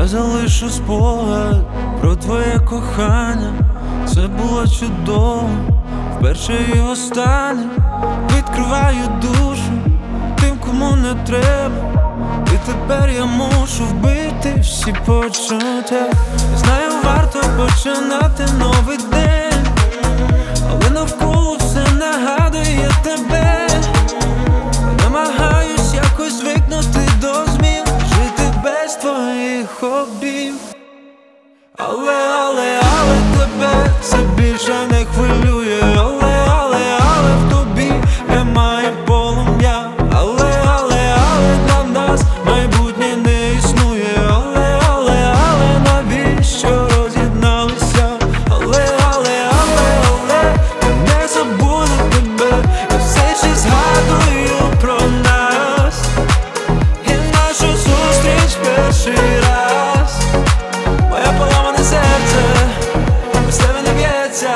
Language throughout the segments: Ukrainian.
Я залишу спогад про твоє кохання. Це було чудово, вперше і останнє. Відкриваю душу тим, кому не треба. І тепер я мушу вбити всі почуття. Я знаю, варто починати новий день, але навколо все нагадує тебе. Намагаюсь якось звикнути до змін, жити без твоїх обійм. Але тебе це більше не хвилює. Але в тобі немає полум'я. Але для нас майбутнє не існує. Але навіщо роз'єдналися? Але я не забуду тебе. Я все ще згадую про нас і нашу зустріч перший раз. Моє поламане серце без тебе не б'ється.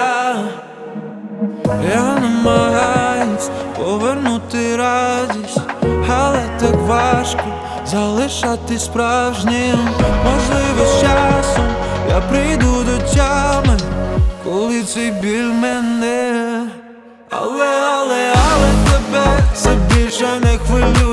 Я намагаюсь повернути радість, але так важко залишати справжнім. Можливо, з часом я прийду до тями, коли цей біль мене. Але тебе це більше не хвилює.